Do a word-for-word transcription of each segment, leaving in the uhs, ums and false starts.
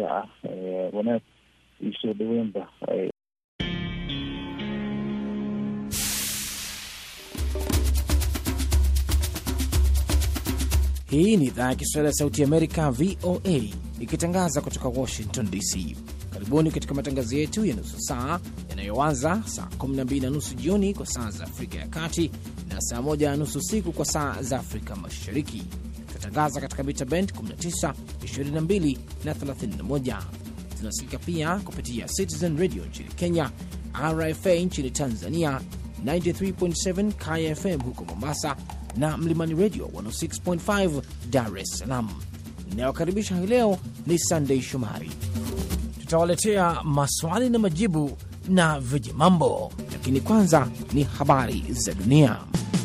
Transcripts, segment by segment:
ah wanaag iyo soo dhaweynba. Hii ni idhaa ya Kiswahili ya Sauti Amerika, V O A, ikitangaza kutoka Washington D C. Karibuni katika matangazo yetu ya nusu saa yanayoanza saa kumi na mbili na nusu jioni kwa saa za Afrika ya Kati na saa moja na nusu usiku kwa saa za Afrika Mashariki. Tunatangaza katika mita band kumi na tisa, ishirini na mbili na thelathini na moja. Tunasikika pia kupitia Citizen Radio nchini Kenya, R F A nchini Tanzania, tisini na tatu nukta saba K F M huko Mombasa na Mlimani Radio mia sita nukta tano Dar es Salaam. Ninayokaribisha hii leo ni Sunday Shomari. Tutawaletea maswali na majibu na vijimambo, lakini kwanza ni habari za dunia.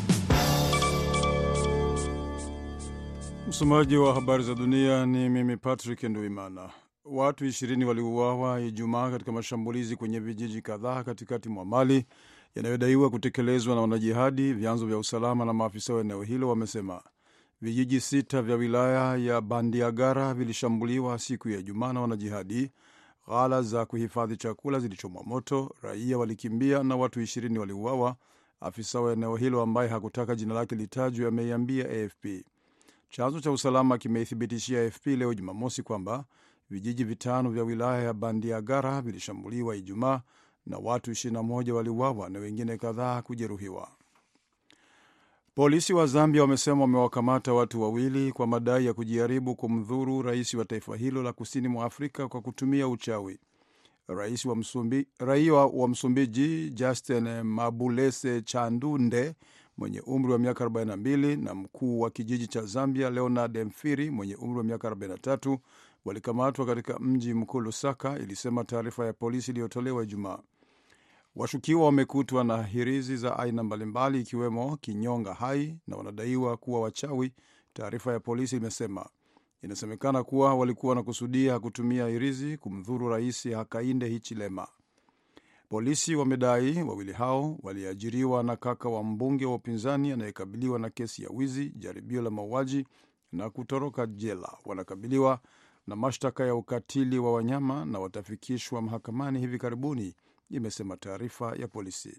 Msomaji wa habari za dunia ni mimi Patrick Nduimana. Watu ishirini waliuawa Ijumaa katika mashambulizi kwenye vijiji kadhaa katikati mwa Mali yanayodaiwa kutekelezwa na wanajihadi, vyanzo vya usalama na maafisa wa eneo hilo wamesema. Vijiji sita vya wilaya ya Bandiagara vilishambuliwa siku ya Ijumaa na wanajihadi. Ghala za kuhifadhi chakula zilichomwa moto, raia walikimbia na watu ishirini waliuawa, afisa wa eneo hilo ambaye hakutaka jina lake litajwe ameiambia A F P. Chanzo cha usalama kimeithibitishia A F P leo Jumamosi kwamba vijiji vitano vya wilaya ya Bandiagara vilishambuliwa Ijumaa na watu ishirini na moja waliuawa na wengine kadhaa kujeruhiwa. Polisi wa Zambia wamesema wamewakamata watu wawili kwa madai ya kujaribu kumdhuru rais wa taifa hilo la kusini mwa Afrika kwa kutumia uchawi. Rais wa Msumbi, raia wa Msumbiji Justin Mabulese Chandunde mwenye umri wa miaka arobaini na mbili na mkuu wa kijiji cha Zambia Leonard Mfiri mwenye umri wa miaka arobaini na tatu walikamatwa katika mji mkuu Lusaka, ilisema taarifa ya polisi iliyotolewa Ijumaa. Washukiwa wamekutwa na hirizi za aina mbalimbali ikiwemo kinyonga hai na wanadaiwa kuwa wachawi, taarifa ya polisi imesema. Inasemekana kuwa walikuwa wanakusudia kutumia hirizi kumdhuru rais Hakainde Hichilema. Polisi wamedai wawili hao waliajiriwa na kaka wa mbunge wa upinzani anayekabiliwa na kesi ya wizi, jaribio la mauaji na kutoroka jela. Wanakabiliwa na mashtaka ya ukatili wa wanyama na watafikishwa mahakamani hivi karibuni, imesema taarifa ya polisi.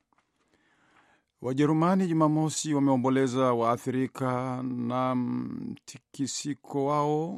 Wajerumani Jumamosi wameomboleza waathirika na mtikisiko wao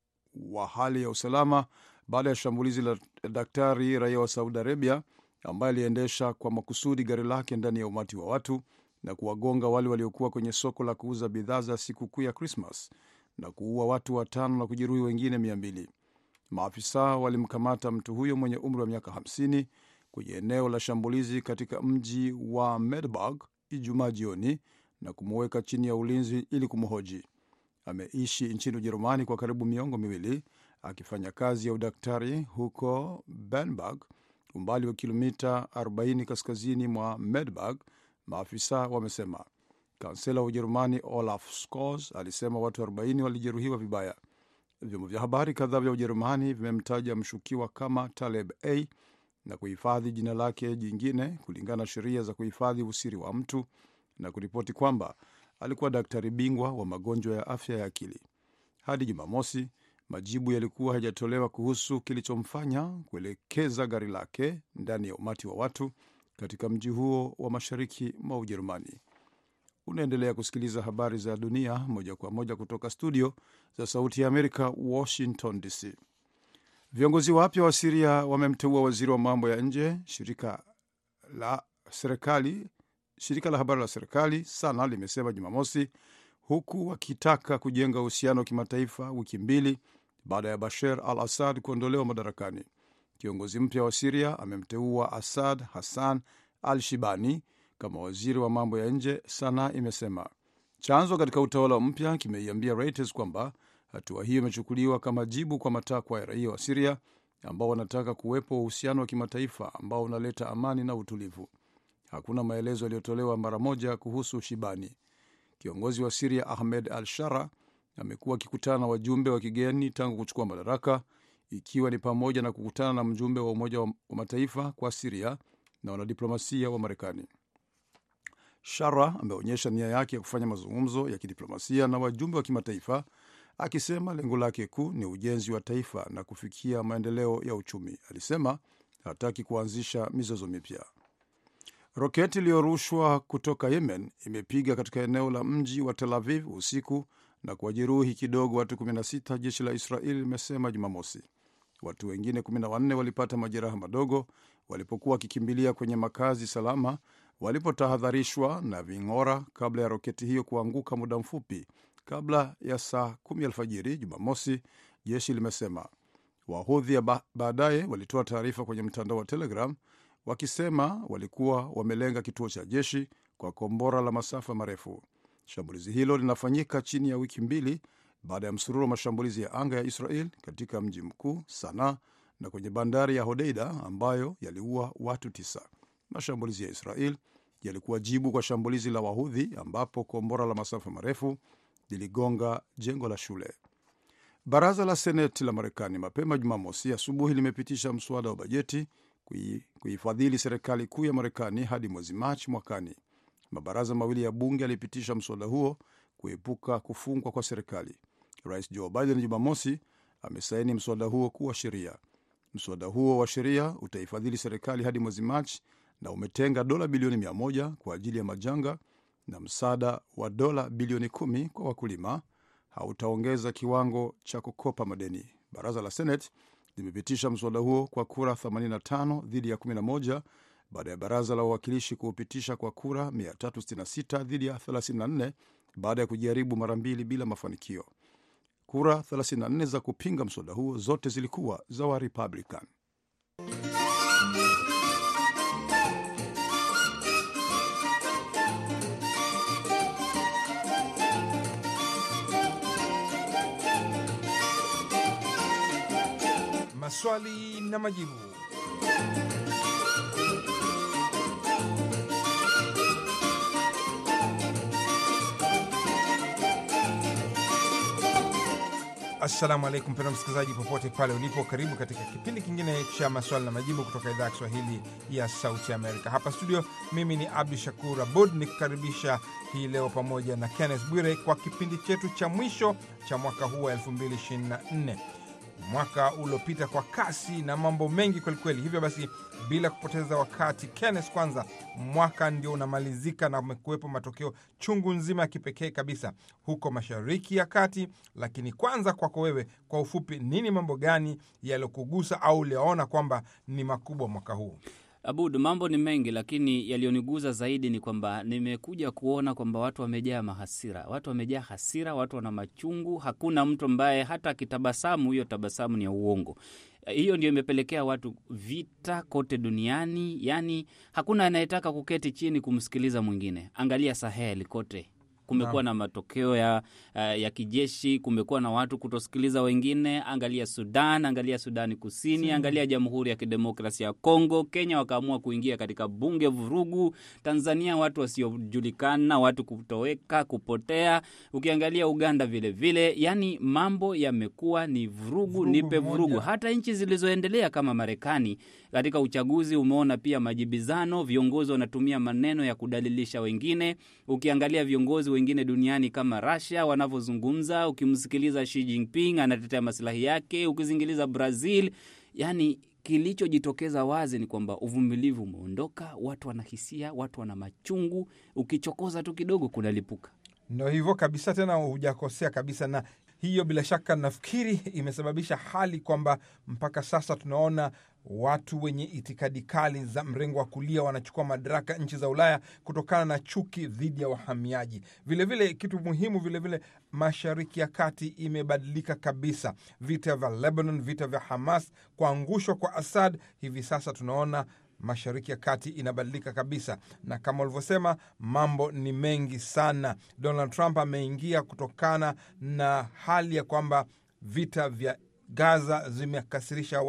wa hali ya usalama baada ya shambulizi la daktari raia wa Saudi Arabia ambaye aliendesha kwa makusudi gari lake ndani ya umati wa watu na kuwagonga wale waliokuwa kwenye soko la kuuza bidhaa za sikukuu ya Christmas na kuua watu watano na kujeruhi wengine mia mbili. Maafisa walimkamata mtu huyo mwenye umri wa miaka hamsini kwenye eneo la shambulizi katika mji wa Medburg Ijumaa jioni na kumuweka chini ya ulinzi ili kumhoji. Ameishi nchini Ujerumani kwa karibu miongo miwili akifanya kazi ya udaktari huko Bernburg, umbali wa kilomita arobaini kaskazini mwa Medburg, maafisa wamesema. Kansela wa Ujerumani Olaf Scholz alisema watu arobaini walijeruhiwa vibaya. Vyombo vya habari kadhaa vya Ujerumani vimemtaja mshukiwa kama Taleb A na kuhifadhi jina lake jingine kulingana na sheria za kuhifadhi usiri wa mtu na kuripoti kwamba alikuwa daktari bingwa wa magonjwa ya afya ya akili. Hadi Jumamosi, majibu yalikuwa hajatolewa kuhusu kilichomfanya kuelekeza gari lake ndani ya umati wa watu katika mji huo wa mashariki mwa Ujerumani. Unaendelea kusikiliza habari za dunia moja kwa moja kutoka studio za Sauti ya Amerika, Washington D C. Viongozi wapya wa Syria wamemteua waziri wa mambo ya nje. Shirika la serikali, shirika la habari la serikali Sana limesema Jumamosi, huku wakitaka kujenga uhusiano wa kimataifa wiki mbili baada ya Bashar al-Assad kuondolewa madarakani. Kiongozi mpya wa Syria amemteua Assad Hassan al-Shibani kama waziri wa mambo ya nje, Sana imesema. Chanzo katika utawala mpya kimeiambia Reuters kwamba hatua hiyo imechukuliwa kama jibu kwa matakwa ya raia wa Syria ambao wanataka kuwepo uhusiano wa kimataifa ambao unaleta amani na utulivu. Hakuna maelezo yaliyotolewa mara moja kuhusu Shibani. Kiongozi wa Syria Ahmed al-Shara amekuwa akikutana na wajumbe wa kigeni tangu kuchukua madaraka, ikiwa ni pamoja na kukutana na mjumbe wa Umoja wa Mataifa kwa Syria na wanadiplomasia wa Marekani. Shara ameonyesha nia yake ya kufanya mazungumzo ya kidiplomasia na wajumbe wa kimataifa akisema lengo lake kuu ni ujenzi wa taifa na kufikia maendeleo ya uchumi. Alisema hataki kuanzisha mizozo mipya. Roketi iliyorushwa kutoka Yemen imepiga katika eneo la mji wa Tel Aviv usiku na kuwajeruhi kidogo watu kumi na sita, jeshi la Israeli limesema Jumamosi. Watu wengine kumi na wanne walipata majeraha madogo walipokuwa wakikimbilia kwenye makazi salama walipotahadharishwa na ving'ora kabla ya roketi hiyo kuanguka muda mfupi kabla ya saa kumi alfajiri Jumamosi, jeshi limesema. Wahudhi ba- baadaye walitoa taarifa kwenye mtandao wa Telegram wakisema walikuwa wamelenga kituo cha jeshi kwa kombora la masafa marefu. Shambulizi hilo linafanyika chini ya wiki mbili baada ya msururu wa mashambulizi ya anga ya Israel katika mji mkuu Sanaa na kwenye bandari ya Hodeida ambayo yaliua watu tisa. Mashambulizi ya Israel yalikuwa jibu kwa shambulizi la Wahudhi ambapo kombora la masafa marefu liligonga jengo la shule. Baraza la Seneti la Marekani mapema Jumamosi asubuhi limepitisha mswada wa bajeti kuifadhili serikali kuu ya Marekani hadi mwezi Machi mwakani. Mabaraza mawili ya bunge yalipitisha mswada huo kuepuka kufungwa kwa serikali. Rais Joe Biden Jumamosi amesaini mswada huo kuwa sheria. Mswada huo wa sheria utaifadhili serikali hadi mwezi Machi na umetenga dola bilioni mia moja kwa ajili ya majanga na msaada wa dola bilioni kumi kwa wakulima. Hautaongeza kiwango cha kukopa madeni. Baraza la Senate limepitisha mswada huo kwa kura themanini na tano dhidi ya kumi na moja baada ya baraza la wawakilishi kuupitisha kwa kura mia tatu sitini na sita dhidi ya thelathini na nne baada ya kujaribu mara mbili bila mafanikio. Kura thelathini na nne za kupinga mswada huo zote zilikuwa za wa Republican. Maswali na majibu. Assalamu alaikum pena msikilizaji popote pale ulipo, karibu katika kipindi kingine cha maswali na majibu kutoka idhaa ya Kiswahili ya Sauti Amerika. Hapa studio mimi ni Abdu Shakur Abud nikukaribisha hii leo pamoja na Kenneth Bwire kwa kipindi chetu cha mwisho cha mwaka huu wa elfu mbili ishirini na nne. Mwaka uliopita kwa kasi na mambo mengi kwelikweli. Hivyo basi bila kupoteza wakati, Kenneth, kwanza mwaka ndio unamalizika na umekuwepo matokeo chungu nzima ya kipekee kabisa huko Mashariki ya Kati. Lakini kwanza kwako wewe, kwa ufupi, nini mambo gani yalokugusa au uliona kwamba ni makubwa mwaka huu? Abud, mambo ni mengi, lakini yalioniguza zaidi ni kwamba nimekuja kuona kwamba watu wamejaa mahasira. Watu wamejaa hasira, watu wana machungu. Hakuna mtu ambaye hata akitabasamu, hiyo tabasamu ni ya uongo. Hiyo ndio imepelekea watu vita kote duniani. Yani hakuna anayetaka kuketi chini kumsikiliza mwingine. Angalia Sahel kote. Kumekuwa na matokeo ya, uh, ya kijeshi, kumekuwa na watu kutosikiliza wengine. Angalia Sudan, angalia Sudani Kusini, Sini. Angalia Jamhuri ya Kidemokrasia ya Kongo. Kenya wakaamua kuingia katika bunge vurugu. Tanzania watu wasiojulikana, watu kutoweka, kupotea. Ukiangalia Uganda vile vile. Yani mambo yamekuwa ni vurugu, vurugu nipe vurugu. Moja. Hata nchi zilizoendelea kama Marekani katika uchaguzi umeona pia majibizano, viongozi wanatumia maneno ya kudalilisha wengine. Ukiangalia viongozi wengine duniani kama Russia wanavyozungumza, ukimsikiliza Xi Jinping anatetea maslahi yake, ukizingiliza Brazil, yani kilichojitokeza wazi ni kwamba uvumilivu umeondoka, watu wanahisia, watu wana machungu, ukichokoza tu kidogo kunalipuka. Ndio hivyo kabisa, tena hujakosea kabisa, na hiyo bila shaka nafikiri imesababisha hali kwamba mpaka sasa tunaona watu wenye itikadi kali za mrengo wa kulia wanachukua madaraka nchi za Ulaya kutokana na chuki dhidi ya wahamiaji. Vile vile kitu muhimu, vile vile Mashariki ya Kati imebadilika kabisa. Vita vya Lebanon, vita vya Hamas, kuangushwa kwa Assad, hivi sasa tunaona Mashariki ya Kati inabadilika kabisa. Na kama ulivyosema, mambo ni mengi sana. Donald Trump ameingia kutokana na hali ya kwamba vita vya Gaza zimekasirisha wa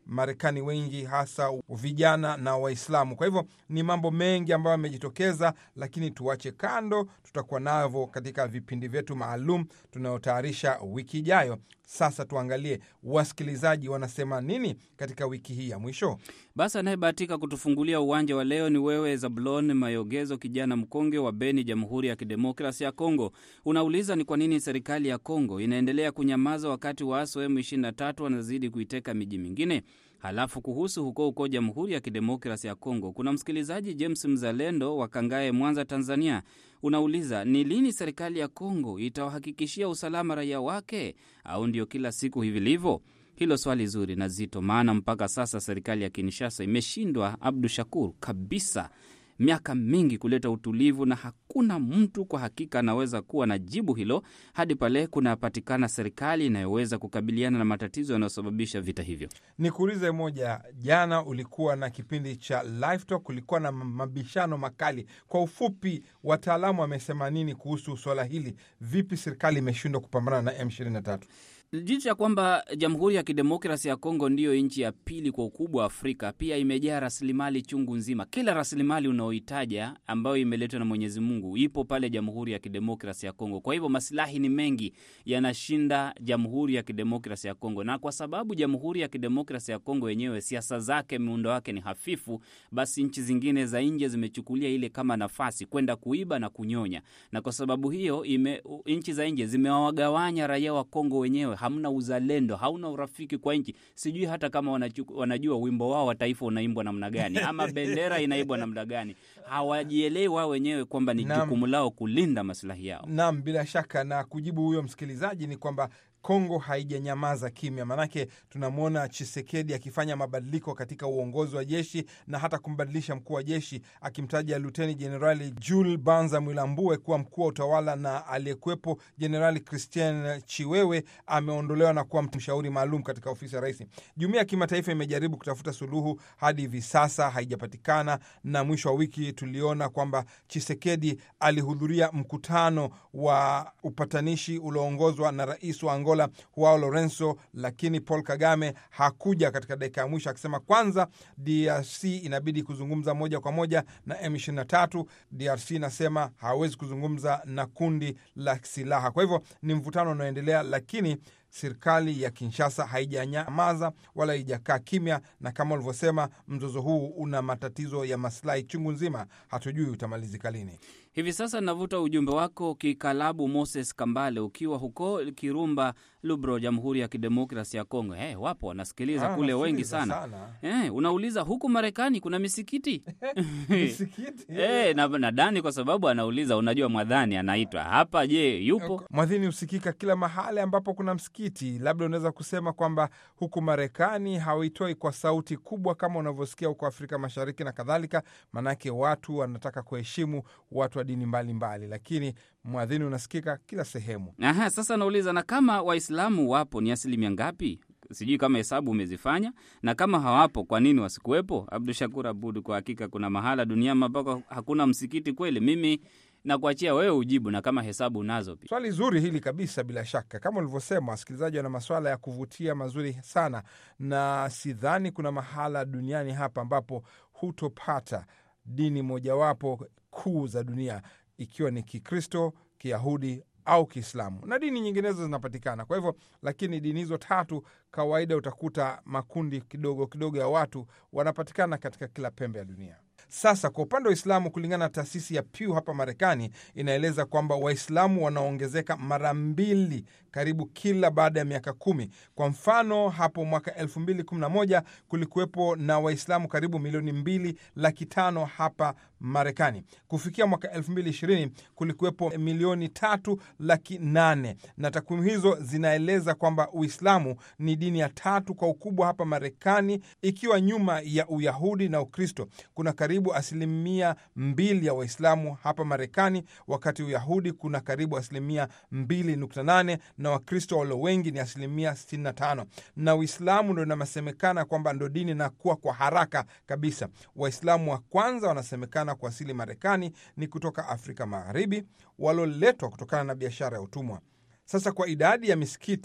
Marekani wengi, hasa vijana na Waislamu. Kwa hivyo ni mambo mengi ambayo yamejitokeza, lakini tuache kando, tutakuwa navyo katika vipindi vyetu maalum tunayotayarisha wiki ijayo. Sasa tuangalie wasikilizaji wanasema nini katika wiki hii ya mwisho. Basi anayebahatika kutufungulia uwanja wa leo ni wewe Zablon Mayogezo, kijana mkonge wa Beni, Jamhuri ya Kidemokrasia ya Kongo. Unauliza ni kwa nini serikali ya Kongo inaendelea kunyamaza wakati waasi wa M ishirini na tatu wanazidi kuiteka miji mingine. Halafu kuhusu huko huko Jamhuri ya Kidemokrasia ya Kongo, kuna msikilizaji James Mzalendo wa Kangae, Mwanza, Tanzania. Unauliza ni lini serikali ya Kongo itawahakikishia usalama raia wake, au ndio kila siku hivi livyo? Hilo swali zuri na zito, maana mpaka sasa serikali ya Kinshasa imeshindwa, Abdu Shakur, kabisa miaka mingi kuleta utulivu, na hakuna mtu kwa hakika anaweza kuwa na jibu hilo hadi pale kunapatikana serikali inayoweza kukabiliana na matatizo yanayosababisha vita hivyo. Nikuulize moja, jana ulikuwa na kipindi cha Live Talk, kulikuwa na mabishano makali. Kwa ufupi, wataalamu wamesema nini kuhusu swala hili? Vipi serikali imeshindwa kupambana na M ishirini na tatu? Licha ya kwamba Jamhuri ya Kidemokrasia ya Kongo ndiyo nchi ya pili kwa ukubwa Afrika, pia imejaa rasilimali chungu nzima. Kila rasilimali unaohitaja ambayo imeletwa na Mwenyezi Mungu ipo pale Jamhuri ya Kidemokrasia ya Kongo. Kwa hivyo maslahi ni mengi yanashinda Jamhuri ya Kidemokrasia ya Kongo, na kwa sababu Jamhuri ya Kidemokrasia ya Kongo yenyewe siasa zake, muundo wake ni hafifu, basi nchi zingine za nje zimechukulia ile kama nafasi kwenda kuiba na kunyonya. Na kwa sababu hiyo ime, nchi za nje zimewagawanya raia wa Kongo wenyewe. Hamna uzalendo, hauna urafiki kwa nchi. Sijui hata kama wanajua, wanajua wimbo wao wa taifa unaimbwa namna gani ama bendera inaimbwa namna gani. Hawajielewi wao wenyewe kwamba ni jukumu lao kulinda maslahi yao. Naam, bila shaka. Na kujibu huyo msikilizaji ni kwamba Kongo haijanyamaza kimya. Manake tunamwona Tshisekedi akifanya mabadiliko katika uongozi wa jeshi na hata kumbadilisha mkuu wa jeshi, akimtaja Luteni Jenerali Jules Banza Mwilambue kuwa mkuu wa utawala, na aliyekuwepo Jenerali Christian Chiwewe ameondolewa na kuwa mshauri maalum katika ofisi ya rais. Jumuiya ya kimataifa imejaribu kutafuta suluhu, hadi hivi sasa haijapatikana, na mwisho wa wiki tuliona kwamba Tshisekedi alihudhuria mkutano wa upatanishi ulioongozwa na rais wa Angola Joao Lorenzo, lakini Paul Kagame hakuja katika dakika ya mwisho, akisema kwanza D R C inabidi kuzungumza moja kwa moja na M ishirini na tatu. D R C inasema hawezi kuzungumza na kundi la silaha. Kwa hivyo ni mvutano unaoendelea, lakini serikali ya Kinshasa haijanyamaza wala haijakaa kimya, na kama ulivyosema, mzozo huu una matatizo ya maslahi chungu nzima, hatujui utamalizika lini. Hivi sasa navuta ujumbe wako kikalabu Moses Kambale, ukiwa huko Kirumba, Lubro, Jamhuri ya Kidemokrasia ya Kongo. Eh, hey, wapo wanasikiliza kule wengi sana. sana. Eh, unauliza huku Marekani kuna misikiti? Misikiti? Eh, na nadhani kwa sababu anauliza, unajua mwadhani anaitwa hapa, je, yupo? Mwadhini usikika kila mahali ambapo kuna msikiti. Labda unaweza kusema kwamba huku Marekani hawitoi kwa sauti kubwa kama unavyosikia huko Afrika Mashariki na kadhalika, manake watu wanataka kuheshimu watu wa dini mbalimbali mbali. Lakini mwadhini unasikika kila sehemu. Aha, sasa nauliza, na kama Waislamu wapo ni asilimia ngapi? Sijui kama hesabu umezifanya, na kama hawapo kwa nini wasikuwepo? Abdu Shakur Abud, kwa hakika kuna mahala duniani ambako hakuna msikiti kweli? Mimi na kuachia wewe ujibu, na kama hesabu nazo pia. Swali zuri hili kabisa. Bila shaka kama ulivyosema, wasikilizaji wana maswala ya kuvutia mazuri sana, na sidhani kuna mahala duniani hapa ambapo hutopata dini mojawapo kuu za dunia, ikiwa ni Kikristo, Kiyahudi au Kiislamu, na dini nyinginezo zinapatikana. Kwa hivyo, lakini dini hizo tatu kawaida utakuta makundi kidogo kidogo ya watu wanapatikana katika kila pembe ya dunia. Sasa kwa upande wa Uislamu, kulingana na taasisi ya Pew hapa Marekani, inaeleza kwamba Waislamu wanaongezeka mara mbili karibu kila baada ya miaka kumi. Kwa mfano, hapo mwaka elfu mbili kumi na moja kulikuwepo na Waislamu karibu milioni mbili laki tano hapa Marekani. Kufikia mwaka elfu mbili ishirini kulikuwepo milioni tatu laki nane, na takwimu hizo zinaeleza kwamba Uislamu ni dini ya tatu kwa ukubwa hapa Marekani, ikiwa nyuma ya Uyahudi na Ukristo. Kuna karibu asilimia mbili ya Waislamu hapa Marekani, wakati Uyahudi kuna karibu asilimia mbili nukta nane na Wakristo walio wengi ni asilimia sitini na tano. Na Uislamu ndo inasemekana kwamba ndo dini inakuwa kwa haraka kabisa. Waislamu wa kwanza wanasemekana kuwasili Marekani ni kutoka Afrika Magharibi, walioletwa kutokana na biashara ya utumwa. Sasa kwa idadi ya misikiti,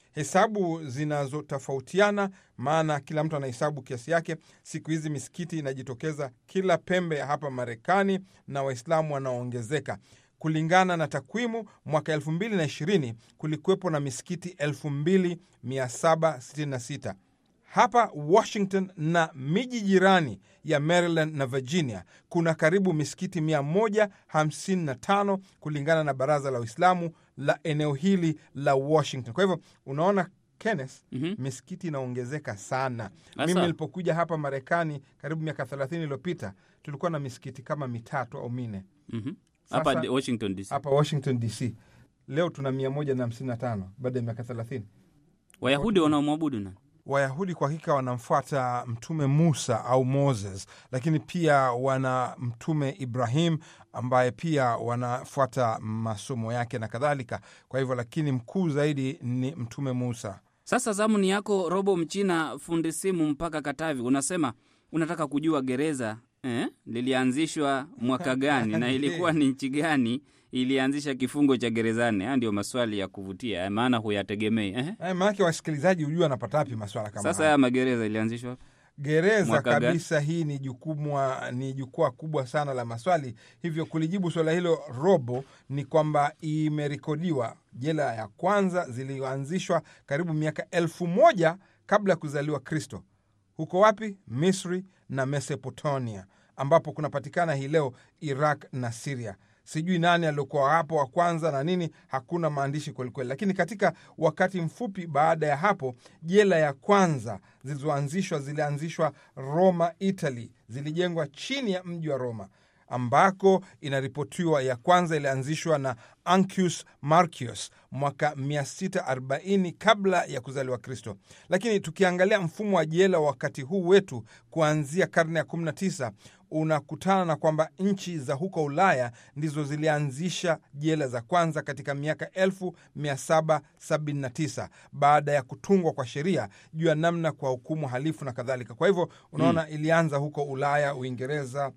Hesabu zinazotofautiana, maana kila mtu anahesabu kiasi yake. Siku hizi misikiti inajitokeza kila pembe ya hapa Marekani na Waislamu wanaongezeka. Kulingana na takwimu, mwaka elfu mbili na ishirini kulikuwepo na misikiti elfu mbili mia saba sitini na sita. Hapa Washington na miji jirani ya Maryland na Virginia kuna karibu misikiti mia moja hamsini na tano kulingana na Baraza la Uislamu la eneo hili la Washington. Kwa hivyo unaona Kenneth, mm-hmm. misikiti inaongezeka sana. Asa. Mimi nilipokuja hapa Marekani karibu miaka thelathini iliyopita tulikuwa na misikiti kama mitatu au minne. Mhm. Hapa Washington D C. Hapa Washington D C. Leo tuna mia moja hamsini na tano baada ya miaka thelathini. Wayahudi wanaomwabudu na Wayahudi kwa hakika wanamfuata Mtume Musa au Moses, lakini pia wana Mtume Ibrahim ambaye pia wanafuata masomo yake na kadhalika. Kwa hivyo, lakini mkuu zaidi ni Mtume Musa. Sasa zamu ni yako, Robo Mchina, fundi simu mpaka Katavi. Unasema unataka kujua gereza eh, lilianzishwa mwaka gani na ilikuwa ni nchi gani ilianzisha kifungo cha gerezani? Haya ndio maswali ya kuvutia, maana huyategemei. Eh, eh maana wasikilizaji hujua anapata wapi maswala kama haya. Sasa haya magereza ilianzishwa gereza kabisa. Hii ni jukumu, ni jukwaa kubwa sana la maswali. Hivyo kulijibu swala hilo, Robo, ni kwamba imerekodiwa jela ya kwanza zilianzishwa karibu miaka elfu moja kabla ya kuzaliwa Kristo. Huko wapi? Misri na Mesopotamia, ambapo kunapatikana hii leo Iraq na Syria. Sijui nani alikuwa hapo wa kwanza na nini, hakuna maandishi kweli kweli. Lakini katika wakati mfupi baada ya hapo, jela ya kwanza zilizoanzishwa zilianzishwa Roma, Italy. Zilijengwa chini ya mji wa Roma, ambako inaripotiwa ya kwanza ilianzishwa na Ancus Marcius mwaka mia sita arobaini kabla ya kuzaliwa Kristo. Lakini tukiangalia mfumo wa jela wakati huu wetu kuanzia karne ya kumi na tisa, unakutana na kwamba nchi za huko Ulaya ndizo zilianzisha jela za kwanza katika miaka elfu mia saba sabini na tisa baada ya kutungwa kwa sheria juu ya namna kwa hukumu halifu na kadhalika. Kwa hivyo unaona, hmm. ilianza huko Ulaya, Uingereza,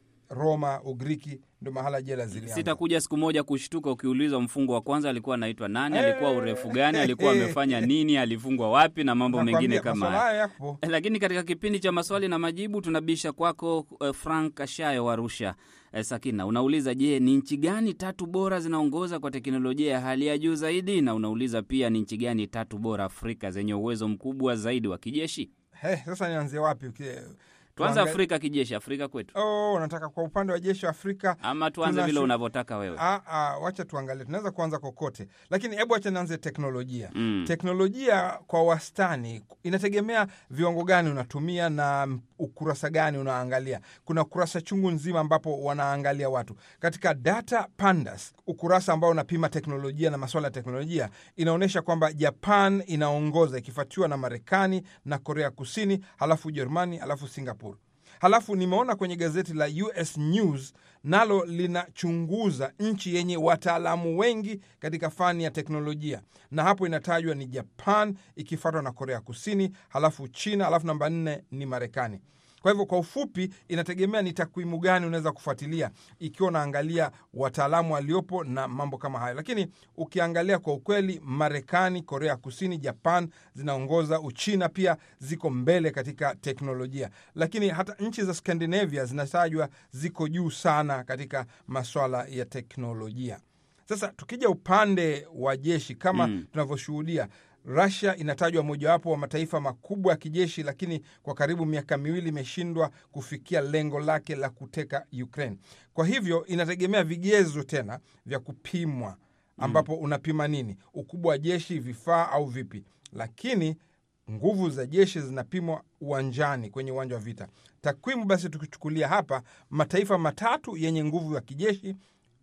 Roma, Ugiriki, ndio mahala jela zilianza. Sitakuja siku moja kushtuka ukiulizwa mfungo wa kwanza alikuwa anaitwa nani, hey, alikuwa urefu gani, alikuwa amefanya nini, alifungwa wapi na mambo mengine kama haya. Lakini katika kipindi cha maswali na majibu tunabisha kwako uh, Frank Kashayo wa Arusha. Uh, Sakina, unauliza je, ni nchi gani tatu bora zinaongoza kwa teknolojia ya hali ya juu zaidi, na unauliza pia ni nchi gani tatu bora Afrika zenye uwezo mkubwa zaidi wa kijeshi? Hey, sasa nianze wapi? Okay. Tuanze Afrika kijeshi, Afrika kwetu. Oh, nataka kwa upande wa jeshi Afrika. Ama tuanze vile unavyotaka wewe. Ah ah, wacha tuangalie. Tunaweza kuanza kokote. Lakini hebu acha nianze teknolojia. Mm. Teknolojia kwa wastani inategemea viwango gani unatumia na ukurasa gani unaangalia. Kuna ukurasa chungu nzima ambapo wanaangalia watu. Katika Data Pandas, ukurasa ambao unapima teknolojia na masuala ya teknolojia, inaonyesha kwamba Japan inaongoza ikifuatiwa na Marekani na Korea Kusini, halafu Ujerumani, halafu Singapore. Halafu nimeona kwenye gazeti la U S News nalo linachunguza nchi yenye wataalamu wengi katika fani ya teknolojia, na hapo inatajwa ni Japan ikifuatwa na Korea Kusini, halafu China, halafu namba nne ni Marekani. Kwa hivyo kwa ufupi, inategemea ni takwimu gani unaweza kufuatilia ikiwa unaangalia wataalamu waliopo na mambo kama hayo. Lakini ukiangalia kwa ukweli, Marekani, Korea Kusini, Japan zinaongoza, Uchina pia ziko mbele katika teknolojia. Lakini hata nchi za Scandinavia zinatajwa ziko juu sana katika masuala ya teknolojia. Sasa tukija upande wa jeshi kama mm. tunavyoshuhudia, Russia inatajwa mojawapo wa mataifa makubwa ya kijeshi, lakini kwa karibu miaka miwili imeshindwa kufikia lengo lake la kuteka Ukraine. Kwa hivyo inategemea vigezo tena vya kupimwa, ambapo unapima nini, ukubwa wa jeshi, vifaa au vipi. Lakini nguvu za jeshi zinapimwa uwanjani, kwenye uwanja wa vita. Takwimu basi tukichukulia hapa, mataifa matatu yenye nguvu ya kijeshi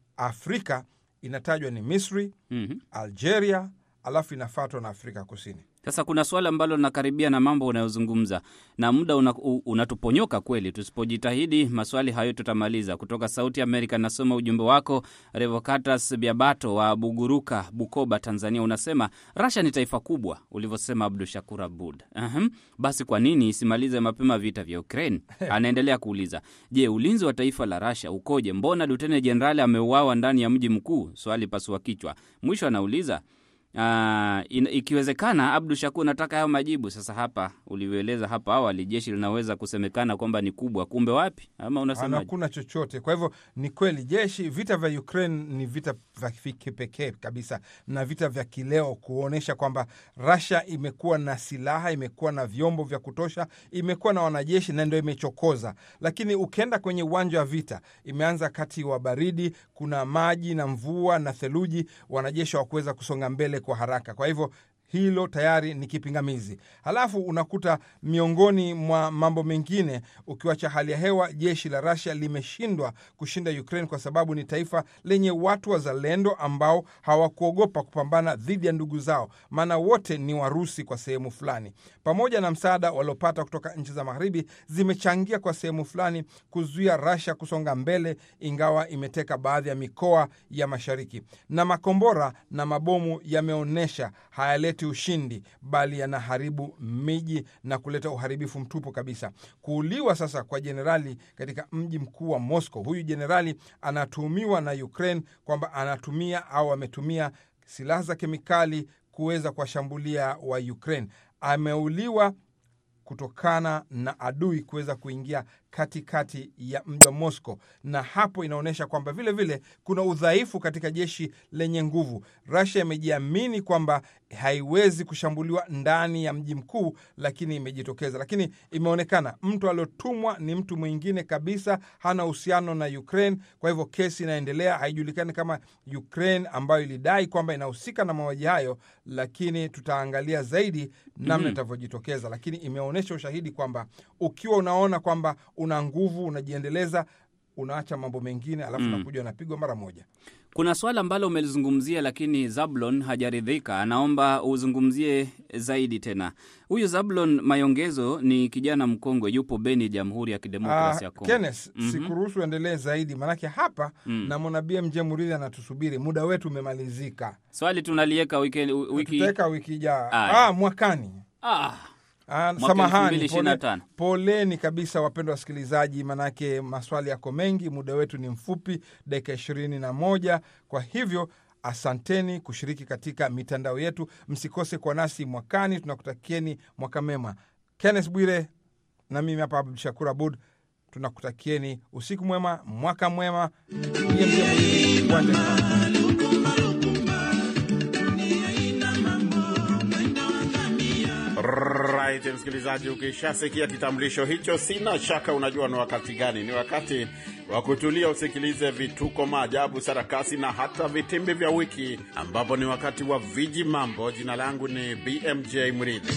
Afrika inatajwa ni Misri, mm-hmm. Algeria, alafu inafuatwa na Afrika Kusini. Sasa kuna swali ambalo linakaribia na mambo unayozungumza, na muda una, unatuponyoka kweli. Tusipojitahidi maswali hayo tutamaliza. Kutoka Sauti Amerika nasoma ujumbe wako, Revocatus Biabato wa Buguruka, Bukoba, Tanzania. Unasema Russia ni taifa kubwa, ulivyosema Abdul Shakur Abud. Uh-huh. Basi kwa nini isimalize mapema vita vya Ukraine? Anaendelea kuuliza, je, ulinzi wa taifa la Russia ukoje? Mbona Lieutenant General ameuawa ndani ya mji mkuu? Swali pasua kichwa. Mwisho anauliza, Uh, ikiwezekana, Abdu Shakur, nataka hayo majibu. Sasa hapa ulivyoeleza hapa awali, jeshi linaweza kusemekana kwamba ni kubwa, kumbe wapi? Ama unasemaje? Hakuna chochote. Kwa hivyo ni kweli jeshi, vita vya Ukraine ni vita vya kipekee kabisa, na vita vya kileo, kuonesha kwamba Russia imekuwa na silaha, imekuwa na vyombo vya kutosha, imekuwa na wanajeshi, na ndio imechokoza. Lakini ukienda kwenye uwanja wa vita, imeanza kati wa baridi, kuna maji na mvua na theluji, wanajeshi hawakuweza kusonga mbele kwa haraka. Kwa hivyo hilo tayari ni kipingamizi. Halafu unakuta miongoni mwa mambo mengine, ukiwacha hali ya hewa, jeshi la Russia limeshindwa kushinda Ukraine kwa sababu ni taifa lenye watu wazalendo ambao hawakuogopa kupambana dhidi ya ndugu zao, maana wote ni Warusi kwa sehemu fulani. Pamoja na msaada waliopata kutoka nchi za magharibi, zimechangia kwa sehemu fulani kuzuia Russia kusonga mbele, ingawa imeteka baadhi ya mikoa ya mashariki. Na makombora na mabomu yameonesha hayaleti ushindi, bali yanaharibu miji na kuleta uharibifu mtupu kabisa. Kuuliwa sasa kwa jenerali katika mji mkuu wa Moscow. Huyu jenerali anatuhumiwa na Ukraine kwamba anatumia au ametumia silaha za kemikali kuweza kuwashambulia wa Ukraine. Ameuliwa kutokana na adui kuweza kuingia katikati ya mji wa Moscow, na hapo inaonyesha kwamba vile vile kuna udhaifu katika jeshi lenye nguvu. Russia imejiamini kwamba haiwezi kushambuliwa ndani ya mji mkuu, lakini imejitokeza. Lakini imeonekana mtu aliotumwa ni mtu mwingine kabisa, hana uhusiano na Ukraine. Kwa hivyo kesi inaendelea, haijulikani kama Ukraine ambayo ilidai kwamba inahusika na mauaji hayo, lakini tutaangalia zaidi namna itavyojitokeza. Mm-hmm. Lakini imeonyesha ushahidi kwamba ukiwa unaona kwamba una nguvu, unajiendeleza, unaacha mambo mengine, alafu mm. nakuja unapigwa mara moja. Kuna swala ambalo umelizungumzia, lakini Zablon hajaridhika, anaomba uzungumzie zaidi tena. Huyu Zablon Mayongezo ni kijana mkongwe, yupo Beni, Jamhuri ya Kidemokrasia ya Kongo. Kenneth, mm-hmm. sikuruhusu endelee zaidi, manake hapa mm. na mwana B M J Muridhi anatusubiri, muda wetu umemalizika. Swali tunalieka wiki wiki tutaweka wiki ijayo. Ah, mwakani. Ah. Ah, samahani, pole, poleni kabisa wapendwa wasikilizaji, manake maswali yako mengi, muda wetu ni mfupi, dakika ishirini na moja. Kwa hivyo asanteni kushiriki katika mitandao yetu, msikose kwa nasi mwakani, tunakutakieni mwaka mema. Kenneth Bwire na mimi hapa Abdul Shakur Abud tunakutakieni usiku mwema, mwaka mwema. Right, msikilizaji, ukishasikia kitambulisho hicho, sina shaka unajua ni wakati gani. Ni wakati wa kutulia usikilize vituko, maajabu, sarakasi na hata vitimbi vya wiki, ambapo ni wakati wa viji mambo. Jina langu ni B M J Muridhi.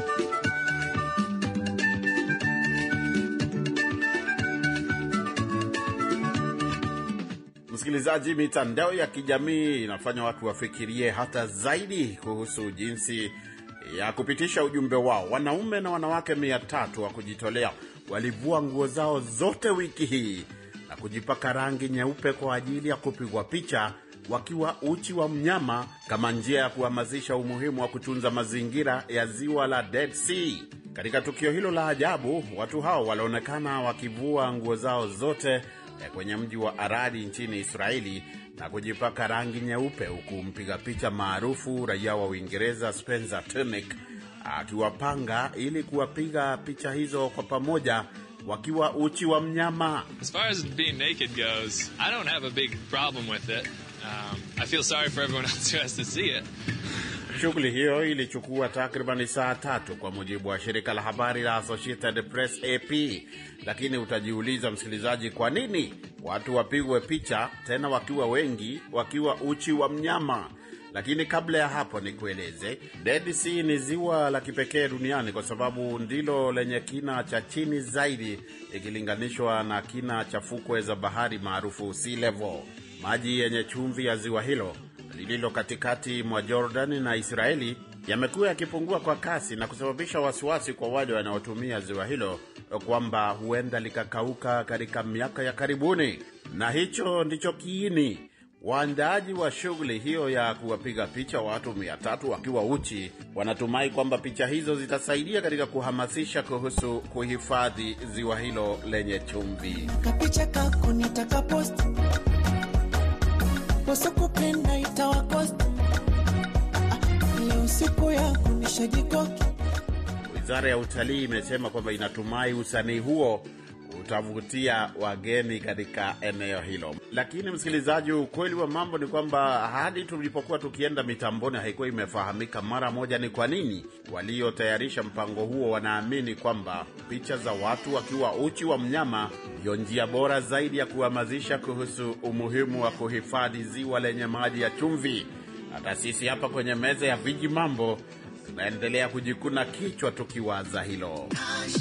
Msikilizaji, mitandao ya kijamii inafanya watu wafikirie hata zaidi kuhusu jinsi ya kupitisha ujumbe wao. Wanaume na wanawake mia tatu wa kujitolea walivua nguo zao zote wiki hii na kujipaka rangi nyeupe kwa ajili ya kupigwa picha wakiwa uchi wa mnyama, kama njia ya kuhamasisha umuhimu wa kutunza mazingira ya ziwa la Dead Sea. Katika tukio hilo la ajabu, watu hao walionekana wakivua nguo zao zote kwenye mji wa Aradi nchini Israeli na kujipaka rangi nyeupe, huku mpiga picha maarufu raia wa Uingereza Spencer Tunick akiwapanga ili kuwapiga picha hizo kwa pamoja wakiwa uchi wa mnyama. As far as being naked goes, I don't have a big problem with it. Um, I feel sorry for everyone else who has to see it. Shughuli hiyo ilichukua takriban saa tatu kwa mujibu wa shirika la habari la Associated Press A P. Lakini utajiuliza msikilizaji, kwa nini watu wapigwe picha tena wakiwa wengi wakiwa uchi wa mnyama? Lakini kabla ya hapo nikueleze, Dead Sea ni ziwa la kipekee duniani kwa sababu ndilo lenye kina cha chini zaidi ikilinganishwa na kina cha fukwe za bahari maarufu sea level. Maji yenye chumvi ya ziwa hilo lililo katikati mwa Jordan na Israeli yamekuwa yakipungua kwa kasi na kusababisha wasiwasi kwa wale wanaotumia ziwa hilo kwamba huenda likakauka katika miaka ya karibuni. Na hicho ndicho kiini. Waandaaji wa shughuli hiyo ya kuwapiga picha watu mia tatu wakiwa uchi wanatumai kwamba picha hizo zitasaidia katika kuhamasisha kuhusu kuhifadhi ziwa hilo lenye chumvi. Kapicha kako nitaka post Poso kupenda itawakost siku yako nishajikoki. Wizara ya utalii imesema kwamba inatumai usanii huo utavutia wageni katika eneo hilo. Lakini msikilizaji, ukweli wa mambo ni kwamba hadi tulipokuwa tukienda mitamboni haikuwa imefahamika mara moja ni kwa nini waliotayarisha mpango huo wanaamini kwamba picha za watu wakiwa uchi wa mnyama ndio njia bora zaidi ya kuhamasisha kuhusu umuhimu wa kuhifadhi ziwa lenye maji ya chumvi. Hata sisi hapa kwenye meza ya viji mambo tunaendelea kujikuna kichwa tukiwaza hilo.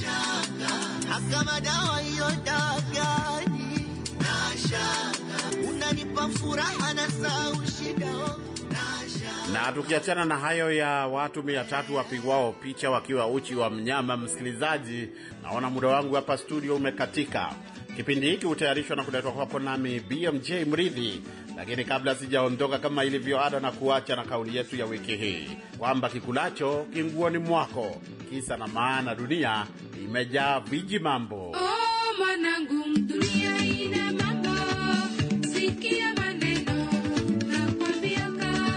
Kama dawa hiyo dagani, nashanga unanipa furaha na sau shida. Na tukiachana na hayo ya watu mia tatu wapigwao picha wakiwa uchi wa mnyama, msikilizaji, naona muda wangu hapa studio umekatika. Kipindi hiki hutayarishwa na kuletwa kwako nami B M J Mridhi. Lakini kabla sijaondoka, kama ilivyo ada, na kuacha na kauli yetu ya wiki hii kwamba kikulacho kinguoni mwako. Kisa na maana, dunia imejaa viji mambo. Oh, mwanangu, dunia ina mambo. Sikia maneno nakwambia,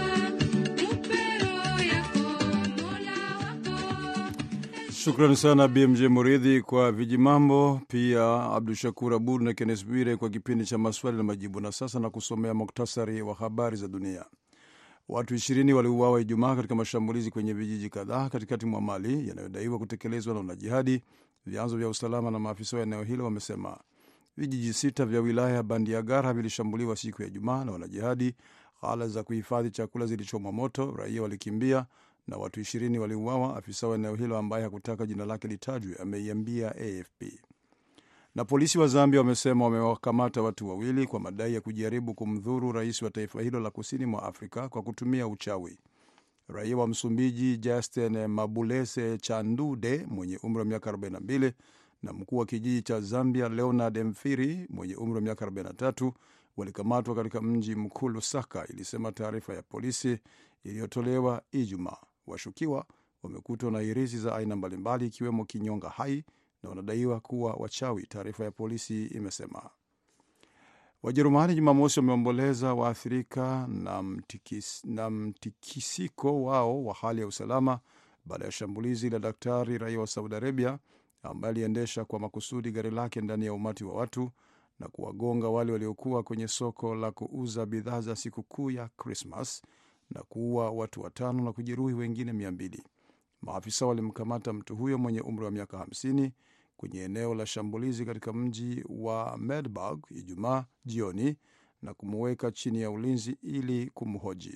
upero yako Mola wako. Shukrani sana B M J Muridhi kwa viji mambo, pia Abdul Shakur Abud na Kenneth Bwire kwa kipindi cha maswali na majibu. Na sasa na kusomea muktasari wa habari za dunia. Watu ishirini waliuawa Ijumaa katika mashambulizi kwenye vijiji kadhaa katikati mwa Mali yanayodaiwa kutekelezwa na wanajihadi, vyanzo vya usalama na maafisa wa eneo hilo wamesema. Vijiji sita vya wilaya ya Bandiagara vilishambuliwa siku ya Ijumaa na wanajihadi. Ghala za kuhifadhi chakula zilichomwa moto, raia walikimbia na watu ishirini waliuawa, afisa wa eneo hilo ambaye hakutaka jina lake litajwe ameiambia A F P. Na polisi wa Zambia wamesema wamewakamata watu wawili kwa madai ya kujaribu kumdhuru rais wa taifa hilo la kusini mwa Afrika kwa kutumia uchawi. Raia wa Msumbiji Justin Mabulese Chandude mwenye umri wa miaka arobaini na mbili na mkuu wa kijiji cha Zambia Leonard Mfiri mwenye umri wa miaka arobaini na tatu walikamatwa katika mji mkuu Lusaka, ilisema taarifa ya polisi iliyotolewa Ijumaa. Washukiwa wamekutwa na hirizi za aina mbalimbali ikiwemo kinyonga hai na wanadaiwa kuwa wachawi, taarifa ya polisi imesema. Wajerumani Jumamosi wameomboleza waathirika na, mtikis, na mtikisiko wao wa hali ya usalama baada ya shambulizi la daktari raia wa Saudi Arabia ambaye aliendesha kwa makusudi gari lake ndani ya umati wa watu na kuwagonga wale waliokuwa kwenye soko la kuuza bidhaa za sikukuu ya Christmas na kuua watu watano na kujeruhi wengine mia mbili. Maafisa walimkamata mtu huyo mwenye umri wa miaka hamsini kwenye eneo la shambulizi katika mji wa Medburg Ijumaa jioni na kumuweka chini ya ulinzi ili kumhoji.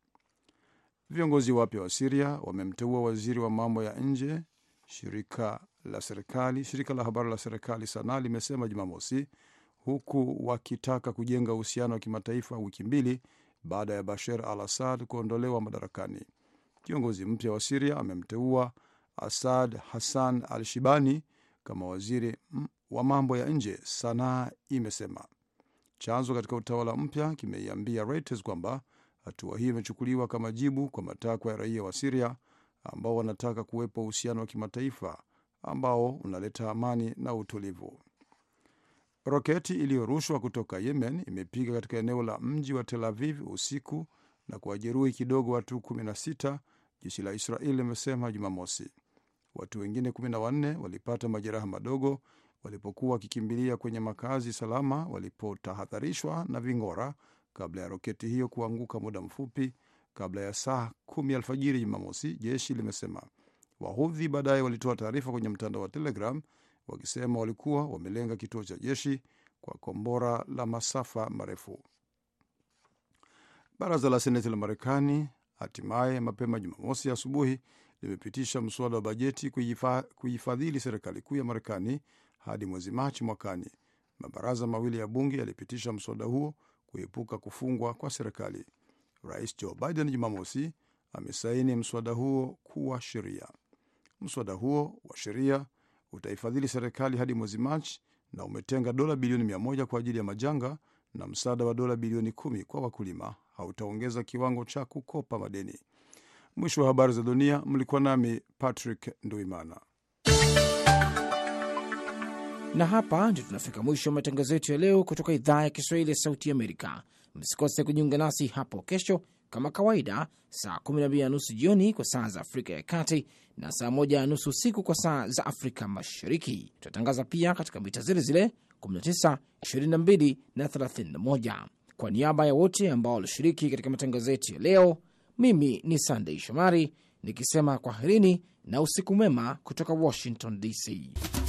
Viongozi wapya wa Syria wamemteua waziri wa mambo ya nje. Shirika la serikali, shirika la habari la serikali Sana limesema Jumamosi, huku wakitaka kujenga uhusiano wa kimataifa wiki mbili baada ya Bashar al-Assad kuondolewa madarakani. Kiongozi mpya wa Syria amemteua Asad Hassan al-Shibani kama waziri wa mambo ya nje, Sanaa imesema. Chanzo katika utawala mpya kimeiambia Reuters kwamba hatua hii imechukuliwa kama jibu kwa matakwa ya raia wa Syria ambao wanataka kuwepo uhusiano wa kimataifa ambao unaleta amani na utulivu. Roketi iliyorushwa kutoka Yemen imepiga katika eneo la mji wa Tel Aviv usiku na kuwajeruhi kidogo watu kumi na sita, jeshi la Israeli limesema Jumamosi. Watu wengine kumi na wanne walipata majeraha madogo walipokuwa wakikimbilia kwenye makazi salama walipotahadharishwa na vingora kabla ya roketi hiyo kuanguka muda mfupi kabla ya saa kumi alfajiri Jumamosi, jeshi limesema. Wahudhi baadaye walitoa taarifa kwenye mtandao wa Telegram wakisema walikuwa wamelenga kituo cha jeshi kwa kombora la masafa marefu. Baraza la Seneti la Marekani hatimaye mapema Jumamosi asubuhi limepitisha mswada wa bajeti kuifadhili serikali kuu ya Marekani hadi mwezi Machi mwakani. Mabaraza mawili ya bunge yalipitisha mswada huo kuepuka kufungwa kwa serikali. Rais Joe Biden Jumamosi amesaini mswada huo kuwa sheria. Mswada huo wa sheria utaifadhili serikali hadi mwezi Machi na umetenga dola bilioni mia moja kwa ajili ya majanga na msaada wa dola bilioni kumi kwa wakulima. Hautaongeza kiwango cha kukopa madeni. Mwisho wa habari za dunia. Mlikuwa nami Patrick Nduimana. Na hapa ndio tunafika mwisho wa matangazo yetu ya leo kutoka idhaa ya Kiswahili ya Sauti Amerika. Msikose kujiunga nasi hapo kesho kama kawaida saa kumi na mbili na nusu jioni kwa saa za Afrika ya Kati na saa moja na nusu usiku kwa saa za Afrika Mashariki. Tutatangaza pia katika mita zile zile kumi na tisa, ishirini na mbili na thelathini na moja. Kwa niaba ya wote ambao walishiriki katika matangazo yetu ya leo, mimi ni Sunday Shomari nikisema kwaherini na usiku mwema kutoka Washington D C.